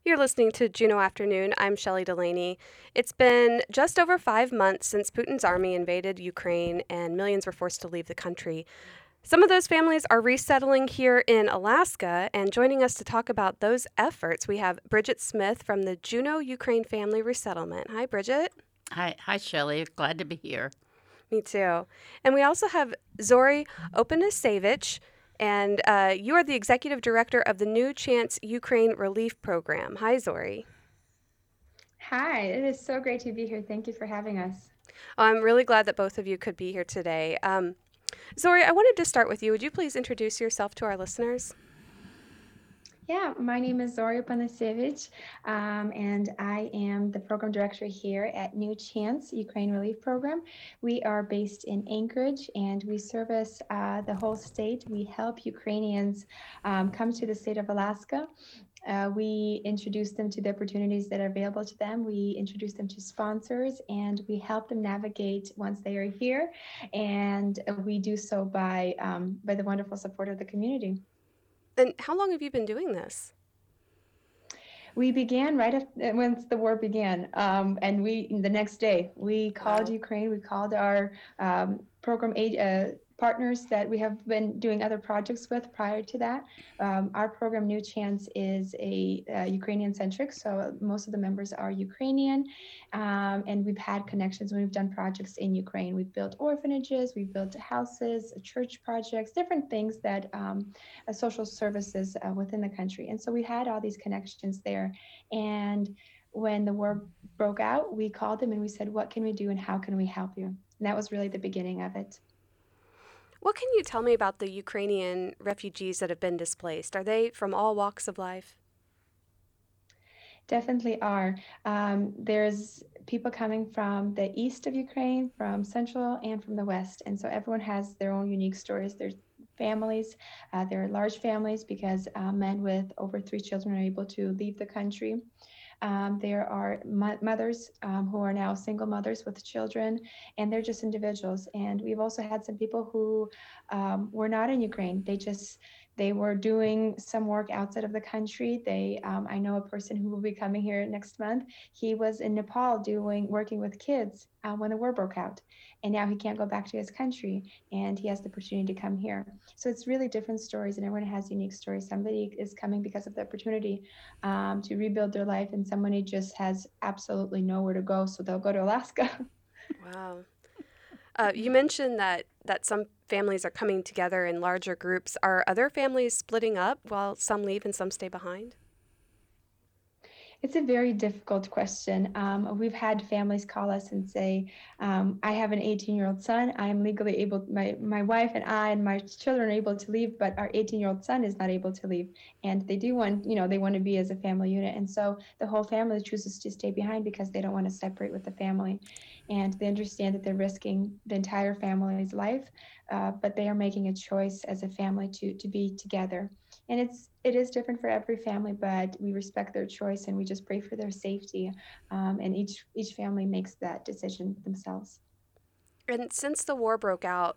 You're listening to Juneau Afternoon. I'm Shelley Delaney. It's been just over 5 months since Putin's army invaded Ukraine and millions were forced to leave the country. Some of those families are resettling here in Alaska, and joining us to talk about those efforts, we have Bridget Smith from the Juneau Ukraine Family Resettlement. Hi, Bridget. Hi, Shelley. Glad to be here. Me too. And we also have Zori Opanasevich, and you are the executive director of the New Chance Ukraine Relief Program. Hi, Zori. Hi, it is so great to be here. Thank you for having us. I'm really glad that both of you could be here today. Zori, I wanted to start with you. Would you please introduce yourself to our listeners? Yeah, my name is Zori Panasevich, and I am the program director here at New Chance Ukraine Relief Program. We are based in Anchorage, and we service the whole state. We help Ukrainians come to the state of Alaska. We introduce them to the opportunities that are available to them. We introduce them to sponsors, and we help them navigate once they are here. And we do so by the wonderful support of the community. And how long have you been doing this? We began right after once the war began, and the next day we called Wow. Ukraine. We called our program partners that we have been doing other projects with prior to that. Our program, New Chance, is a Ukrainian centric, so most of the members are Ukrainian, and we've had connections when we've done projects in Ukraine. We've built orphanages, we've built houses, church projects, different things that social services within the country. And so we had all these connections there. And when the war broke out, we called them and we said, what can we do and how can we help you? And that was really the beginning of it. What can you tell me about the Ukrainian refugees that have been displaced? Are they from all walks of life? Definitely are. There's people coming from the east of Ukraine, from central, and from the west. And so everyone has their own unique stories. There's families, there are large families because men with over 3 children are able to leave the country. There are mothers who are now single mothers with children, and they're just individuals. And we've also had some people who were not in Ukraine. They were doing some work outside of the country. I know a person who will be coming here next month. He was in Nepal working with kids when the war broke out, and now he can't go back to his country, and he has the opportunity to come here. So it's really different stories, and everyone has unique stories. Somebody is coming because of the opportunity to rebuild their life, and somebody just has absolutely nowhere to go, so they'll go to Alaska. Wow. You mentioned that some families are coming together in larger groups. Are other families splitting up while some leave and some stay behind? It's a very difficult question. We've had families call us and say, I have an 18-year-old son. I am legally able, my wife and I and my children are able to leave, but our 18-year-old son is not able to leave. And they do want, they want to be as a family unit. And so the whole family chooses to stay behind because they don't want to separate with the family. And they understand that they're risking the entire family's life, but they are making a choice as a family to be together. And it is different for every family, but we respect their choice and we just pray for their safety. And each family makes that decision themselves. And since the war broke out,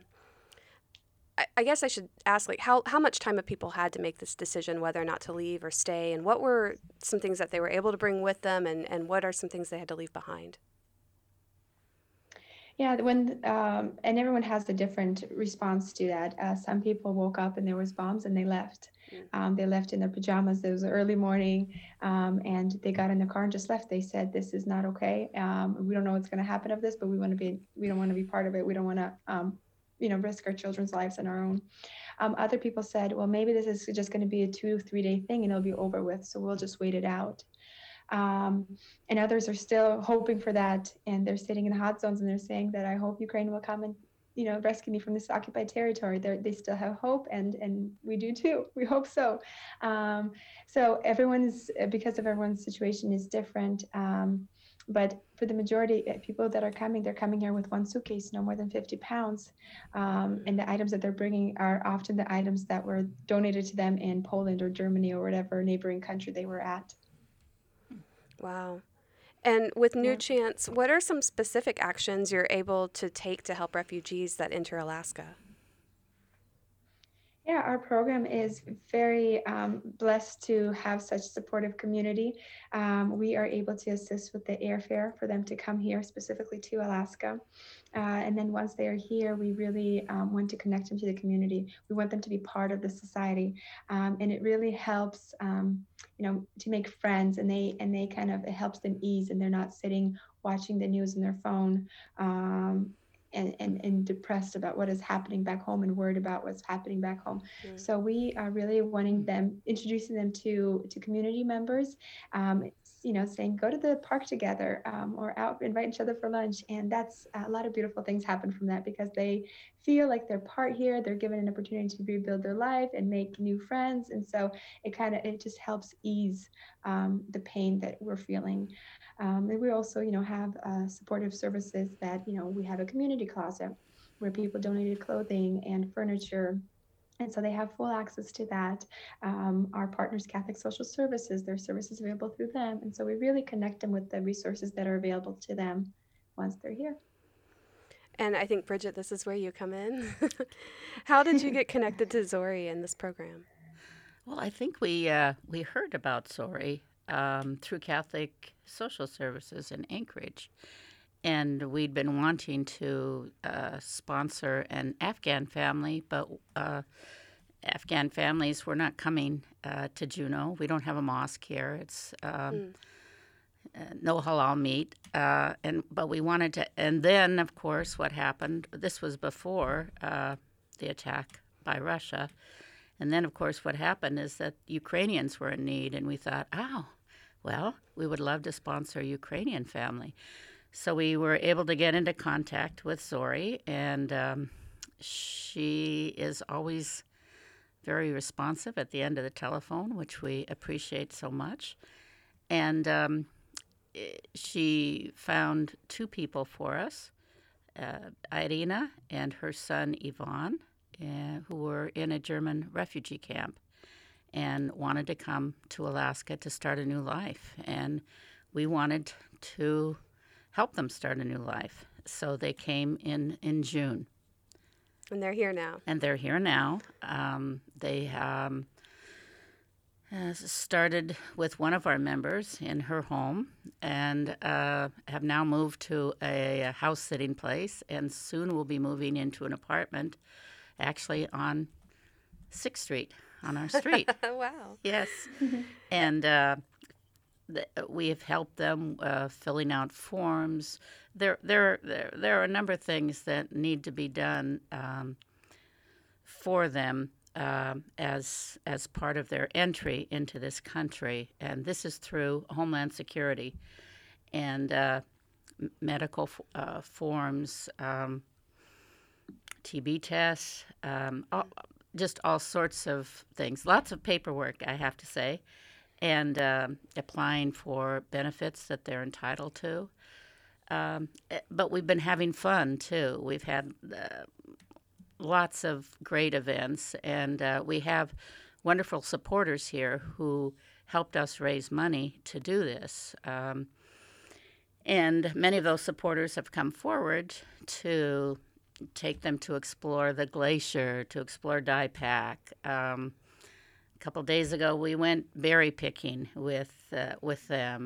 I guess I should ask, like, how much time have people had to make this decision whether or not to leave or stay, and what were some things that they were able to bring with them, and what are some things they had to leave behind? Yeah, and everyone has a different response to that. Some people woke up and there was bombs and they left. They left in their pajamas. It was early morning, and they got in the car and just left. They said, "This is not okay. We don't know what's going to happen of this, but we don't want to be part of it. We don't want to, risk our children's lives and our own." Other people said, "Well, maybe this is just going to be a 2 3 day thing and it'll be over with. So we'll just wait it out." Um, and others are still hoping for that, and they're sitting in hot zones and they're saying that I hope Ukraine will come and rescue me from this occupied territory. They still have hope, and we do too. We hope so. So because of everyone's situation is different. But for the majority of people that are coming, they're coming here with one suitcase, no more than 50 pounds. And the items that they're bringing are often the items that were donated to them in Poland or Germany or whatever neighboring country they were at. Wow. And with New Yeah. Chance, what are some specific actions you're able to take to help refugees that enter Alaska? Yeah, our program is very blessed to have such supportive community. We are able to assist with the airfare for them to come here specifically to Alaska. And then once they are here, we really want to connect them to the community. We want them to be part of the society. And it really helps, to make friends, and they kind of, it helps them ease, and they're not sitting watching the news on their phone. And depressed about what is happening back home and worried about what's happening back home. So we are really wanting them, introducing them to community members, saying go to the park together, or out, invite each other for lunch. And that's a lot of beautiful things happen from that, because they feel like they're part here. They're given an opportunity to rebuild their life and make new friends. And so it just helps ease the pain that we're feeling. And we also, have supportive services that, we have a community closet where people donated clothing and furniture. And so they have full access to that. Our partners, Catholic Social Services, there are services available through them. And so we really connect them with the resources that are available to them once they're here. And I think, Bridget, this is where you come in. How did you get connected to Zori in this program? Well, I think we heard about Zori through Catholic Social Services in Anchorage. And we'd been wanting to sponsor an Afghan family, but Afghan families were not coming to Juneau. We don't have a mosque here. It's no halal meat, but we wanted to. And then, of course, what happened? This was before the attack by Russia. And then, of course, what happened is that Ukrainians were in need, and we thought, well, we would love to sponsor a Ukrainian family. So we were able to get into contact with Zori, and she is always very responsive at the end of the telephone, which we appreciate so much. And she found two people for us, Irina and her son Ivan, who were in a German refugee camp and wanted to come to Alaska to start a new life. And we wanted to help them start a new life. So they came in June. And they're here now. They started with one of our members in her home and have now moved to a house-sitting place, and soon will be moving into an apartment actually on 6th Street, on our street. Wow. Yes. And we have helped them filling out forms. There are a number of things that need to be done for them as part of their entry into this country, and this is through Homeland Security and medical forms, TB tests, just all sorts of things. Lots of paperwork, I have to say, and applying for benefits that they're entitled to. But we've been having fun, too. We've had lots of great events, and we have wonderful supporters here who helped us raise money to do this. And many of those supporters have come forward to take them to explore the glacier, to explore DIPAC. A couple days ago, we went berry picking with them.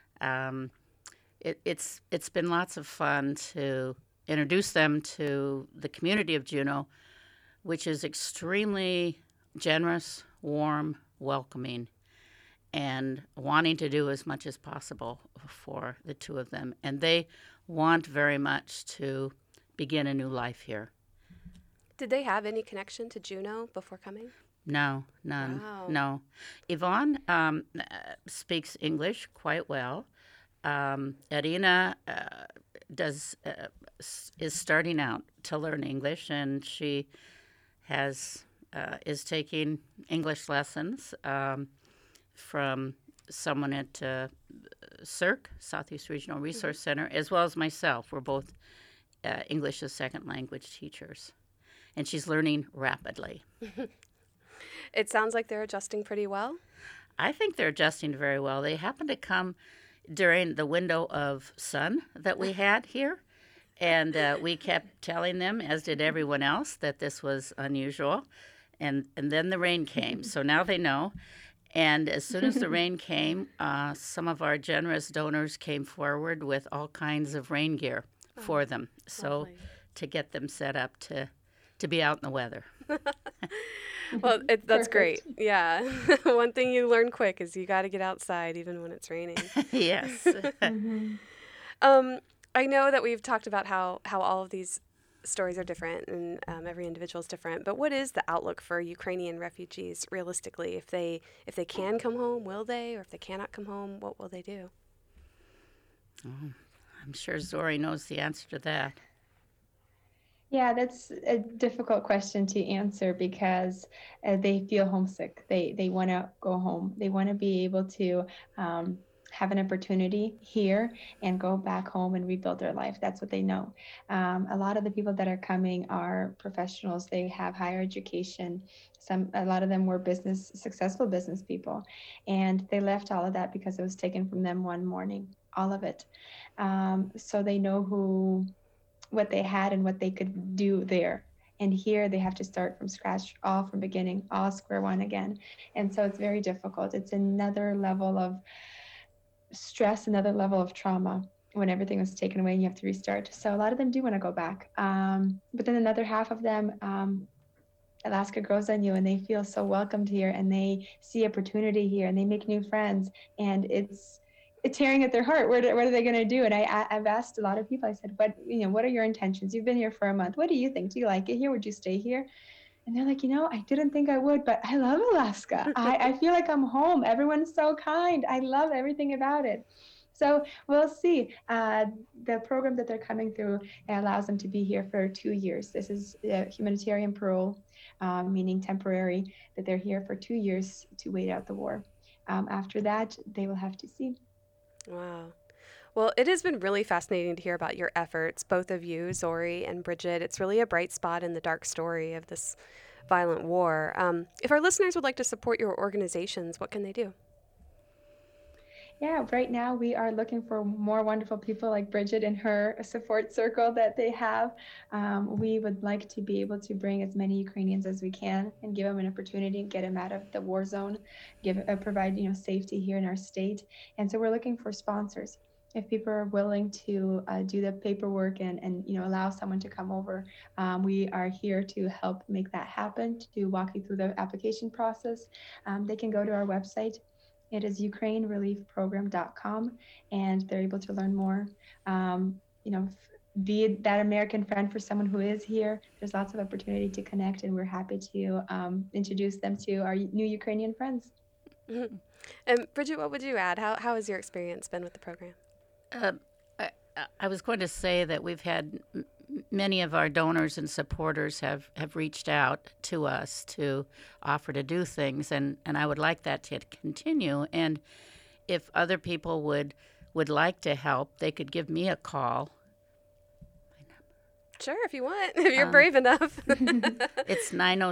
It's been lots of fun to introduce them to the community of Juneau, which is extremely generous, warm, welcoming, and wanting to do as much as possible for the two of them. And they want very much to begin a new life here. Did they have any connection to Juneau before coming? No, none. Wow. No. Yvonne speaks English quite well. Irina is starting out to learn English, and she is taking English lessons from someone at SERC, Southeast Regional Resource Center, as well as myself. We're both English as second language teachers, and she's learning rapidly. It sounds like they're adjusting pretty well. I think they're adjusting very well. They happen to come during the window of sun that we had here, and we kept telling them, as did everyone else, that this was unusual. And then the rain came. So now they know. And as soon as the rain came, some of our generous donors came forward with all kinds of rain gear for them. So lovely. to get them set up to be out in the weather. Well, that's Perfect. great. Yeah. One thing you learn quick is you got to get outside even when it's raining. Yes. Mhm. I know that we've talked about how all of these stories are different and every individual is different, but what is the outlook for Ukrainian refugees realistically? If they can come home, will they? Or if they cannot come home, what will they do? I'm sure Zori knows the answer to that. Yeah, that's a difficult question to answer because they feel homesick. They want to go home. They want to be able to have an opportunity here and go back home and rebuild their life. That's what they know. A lot of the people that are coming are professionals. They have higher education. A lot of them were successful business people, and they left all of that because it was taken from them one morning, all of it. So they know what they had and what they could do there. And here they have to start from scratch, all from beginning, all square one again. And so it's very difficult. It's another level of stress, another level of trauma when everything was taken away and you have to restart. So a lot of them do want to go back. But then another half of them, Alaska grows on you and they feel so welcomed here and they see opportunity here and they make new friends. And it's tearing at their heart. What are they going to do? And I've asked a lot of people, I said, what are your intentions? You've been here for a month. What do you think? Do you like it here? Would you stay here? And they're like, I didn't think I would, but I love Alaska. I feel like I'm home. Everyone's so kind. I love everything about it. So we'll see. The program that they're coming through allows them to be here for 2 years. This is humanitarian parole, meaning temporary, that they're here for 2 years to wait out the war. After that, they will have to see. Wow. Well, it has been really fascinating to hear about your efforts, both of you, Zori and Bridget. It's really a bright spot in the dark story of this violent war. If our listeners would like to support your organizations, what can they do? Yeah, right now we are looking for more wonderful people like Bridget and her support circle that they have. We would like to be able to bring as many Ukrainians as we can and give them an opportunity and get them out of the war zone, provide safety here in our state. And so we're looking for sponsors. If people are willing to do the paperwork and allow someone to come over, we are here to help make that happen, to walk you through the application process. They can go to our website. It is ukrainereliefprogram.com, and they're able to learn more. Be that American friend for someone who is here. There's lots of opportunity to connect, and we're happy to introduce them to our new Ukrainian friends. Mm-hmm. And Bridget, what would you add? How has your experience been with the program? I was going to say that we've had many of our donors and supporters have reached out to us to offer to do things, and I would like that to continue. And if other people would like to help, they could give me a call. Sure, if you want, if you're brave enough. It's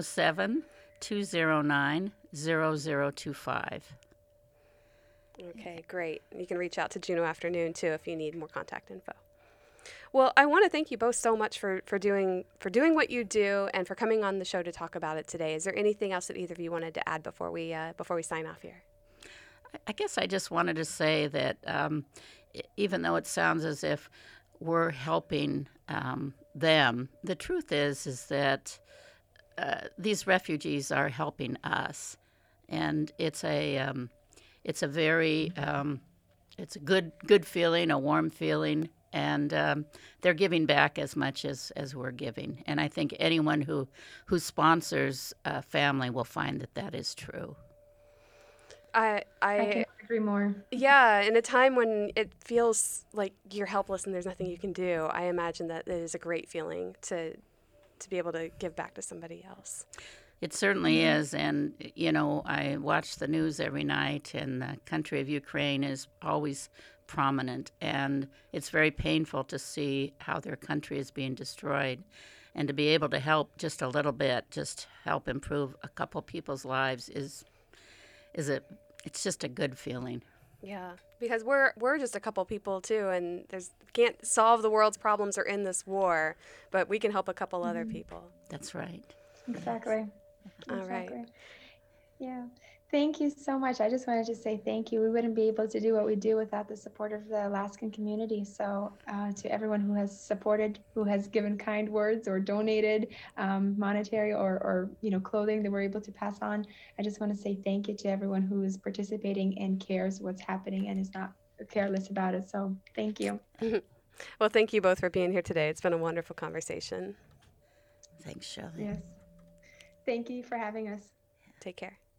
907-209-0025. Okay, great. You can reach out to Juneau Afternoon, too, if you need more contact info. Well, I want to thank you both so much for doing what you do and for coming on the show to talk about it today. Is there anything else that either of you wanted to add before we sign off here? I guess I just wanted to say that even though it sounds as if we're helping them, the truth is that these refugees are helping us, and it's a very it's a good feeling, a warm feeling. And they're giving back as much as we're giving. And I think anyone who sponsors a family will find that is true. I can't agree more. Yeah, in a time when it feels like you're helpless and there's nothing you can do, I imagine that it is a great feeling to be able to give back to somebody else. It certainly is. And, I watch the news every night, and the country of Ukraine is always prominent, and it's very painful to see how their country is being destroyed, and to be able to help just a little bit, just help improve a couple people's lives it's just a good feeling. Yeah, because we're just a couple people too, and can't solve the world's problems or end this war, but we can help a couple other people. That's right. Exactly. All right. Yeah. Thank you so much. I just wanted to say thank you. We wouldn't be able to do what we do without the support of the Alaskan community. So to everyone who has supported, who has given kind words or donated monetary or clothing that we're able to pass on, I just want to say thank you to everyone who is participating and cares what's happening and is not careless about it. So thank you. Well, thank you both for being here today. It's been a wonderful conversation. Thanks, Shelley. Yes. Thank you for having us. Take care.